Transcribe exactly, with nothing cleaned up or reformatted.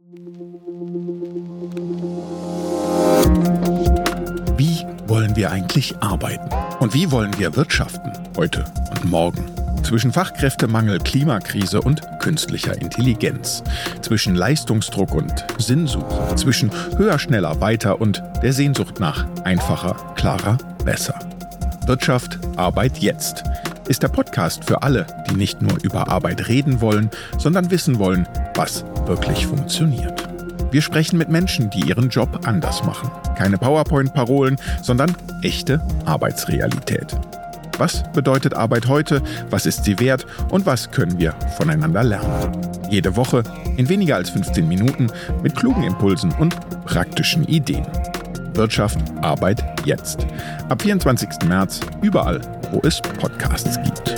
Wie wollen wir eigentlich arbeiten? Und wie wollen wir wirtschaften, heute und morgen? Zwischen Fachkräftemangel, Klimakrise und künstlicher Intelligenz. Zwischen Leistungsdruck und Sinnsuche. Zwischen höher, schneller, weiter und der Sehnsucht nach einfacher, klarer, besser. Wirtschaft, Arbeit jetzt ist der Podcast für alle, die nicht nur über Arbeit reden wollen, sondern wissen wollen, was wirklich funktioniert. Wir sprechen mit Menschen, die ihren Job anders machen. Keine PowerPoint-Parolen, sondern echte Arbeitsrealität. Was bedeutet Arbeit heute? Was ist sie wert? Und was können wir voneinander lernen? Jede Woche in weniger als fünfzehn Minuten mit klugen Impulsen und praktischen Ideen. Wirtschaft, Arbeit jetzt. Ab vierundzwanzigsten März überall, wo es Podcasts gibt.